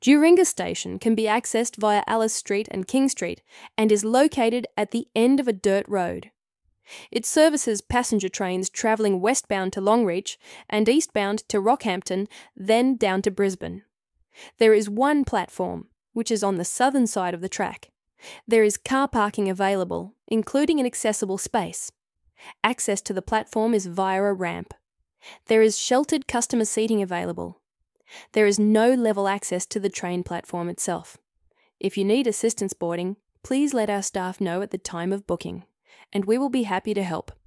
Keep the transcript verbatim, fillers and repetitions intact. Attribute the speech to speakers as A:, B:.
A: Duringa Station can be accessed via Alice Street and King Street and is located at the end of a dirt road. It services passenger trains travelling westbound to Longreach and eastbound to Rockhampton, then down to Brisbane. There is one platform, which is on the southern side of the track. There is car parking available, including an accessible space. Access to the platform is via a ramp. There is sheltered customer seating available. There is no level access to the train platform itself. If you need assistance boarding, please let our staff know at the time of booking, and we will be happy to help.